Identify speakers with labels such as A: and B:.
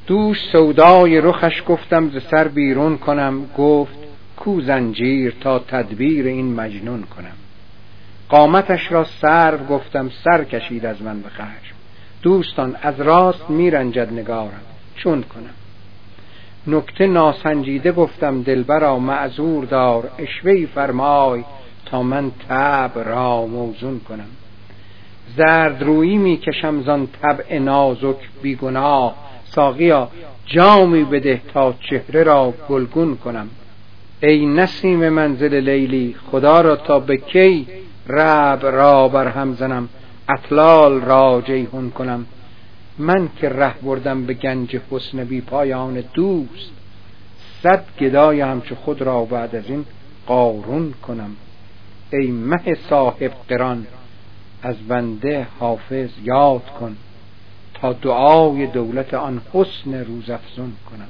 A: دوش سودای رخش گفتم ز سر بیرون کنم، گفت کو زنجیر تا تدبیر این مجنون کنم. قامتش را سرو گفتم، سر کشید از من به خشم، دوستان از راست میرنجد نگارم چون کنم. نکته ناسنجیده گفتم، دلبرا معذور دار، عشوه‌ای فرمای تا من طبع را موزون کنم. زرد رویی می کشم زان طبع نازک بیگناه، ساقیا جامی بده تا چهره را گلگون کنم. ای نسیم منزل لیلی، خدا را تا به کی ربع را برهم زنم، اطلال را جیحون کنم. من که ره بردم به گنج حسن بی پایان دوست، 100 گدای همچو خود را بعد از این قارون کنم. ای مه صاحب قران از بنده حافظ یاد کن، تا دعای دولت آن حسن روزافزون کنم.